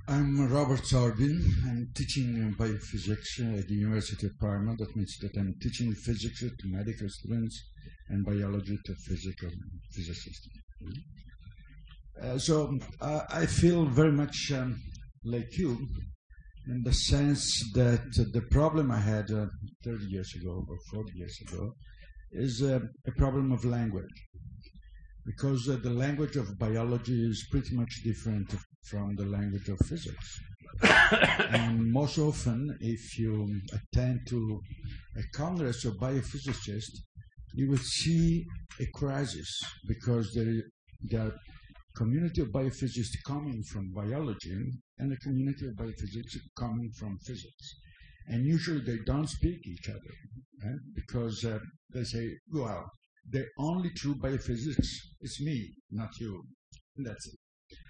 I'm Robert Sorbin. I'm teaching biophysics at the University of Parma. That means that I'm teaching physics to medical students and biology to physical physicists. I feel very much like you, in the sense that the problem I had 30 years ago or 40 years ago is a problem of language. Because the language of biology is pretty much different from the language of physics. And most often, if you attend to a congress of biophysicists, you will see a crisis because there are community of biophysicists coming from biology and a community of biophysicists coming from physics. And usually they don't speak each other because they say, well, the only true biophysics is me, not you. And that's it.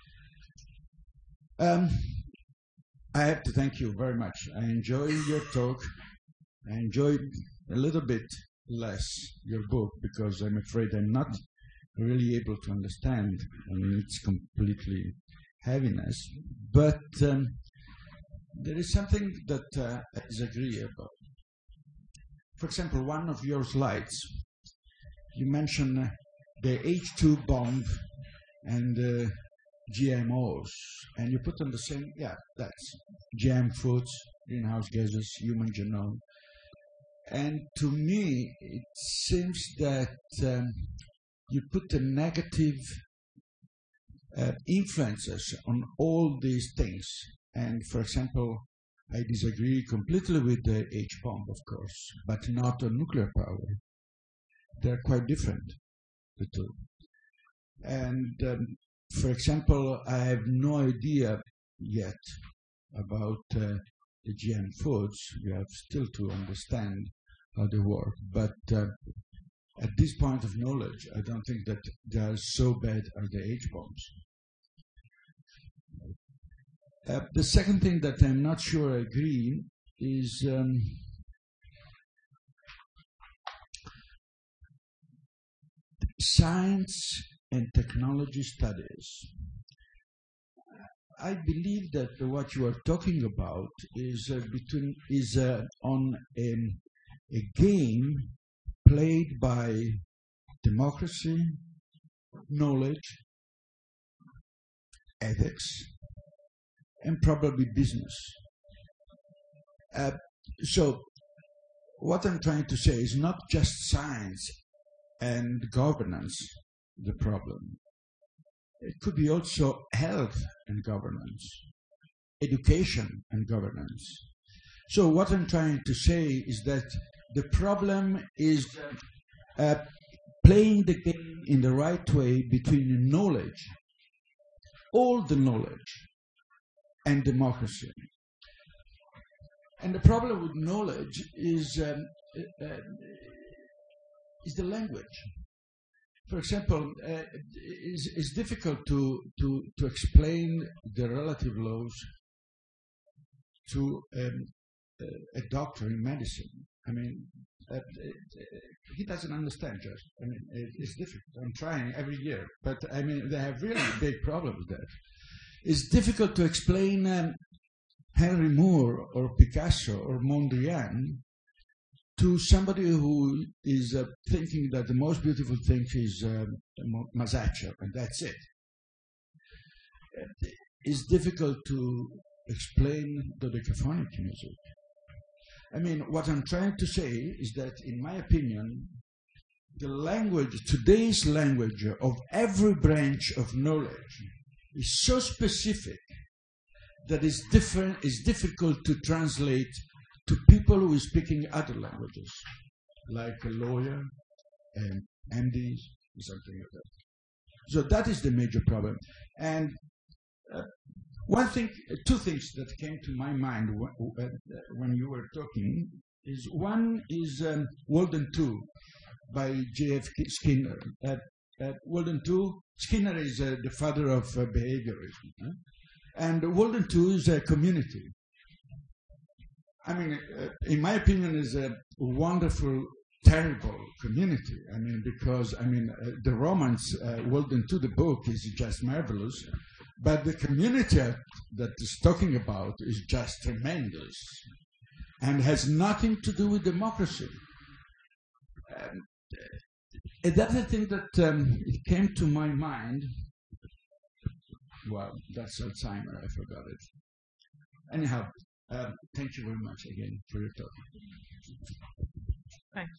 I have to thank you very much. I enjoy your talk. I enjoyed a little bit less your book because I'm afraid I'm not really able to understand. I mean, it's completely heaviness. But there is something that I disagree about. For example, one of your slides, you mentioned the H2 bomb and GMOs, and you put on the same, that's GM foods, greenhouse gases, human genome. And to me, it seems that you put the negative influences on all these things. And for example, I disagree completely with the H-bomb, of course, but not on nuclear power. They're quite different, the two. And for example, I have no idea yet about the GM foods. We have still to understand how they work. But at this point of knowledge, I don't think that they are so bad as the H-bombs. The second thing that I'm not sure I agree is science and technology studies. I believe that what you are talking about is on a game played by democracy, knowledge, ethics, and probably business. So what I'm trying to say is not just science and governance the problem. It could be also health and governance, education and governance. So what I'm trying to say is that the problem is playing the game in the right way between knowledge, all the knowledge, and democracy. And the problem with knowledge is the language. For example, it's difficult to explain the relative laws to a doctor in medicine. I mean, he doesn't understand just. I mean, it's difficult. I'm trying every year, but I mean, they have really big problems with that. It's difficult to explain Henry Moore or Picasso or Mondrian to somebody who is thinking that the most beautiful thing is Masaccio, and that's it. It's difficult to explain dodecaphonic music. I mean, what I'm trying to say is that, in my opinion, the language, today's language of every branch of knowledge is so specific that it's difficult to translate to people who are speaking other languages, like a lawyer and MDs, or something like that. So that is the major problem. And two things that came to my mind when you were talking is one is Walden 2 by J.F. Skinner. Walden 2, Skinner is the father of behaviorism. And Walden 2 is a community. I mean, in my opinion, is a wonderful, terrible community. I mean, because, I mean, the romance, Walden 2, the book, is just marvelous. But the community that is talking about is just tremendous and has nothing to do with democracy. The other thing that it came to my mind, well, that's Alzheimer, I forgot it. Anyhow, thank you very much again for your talk. Thank you.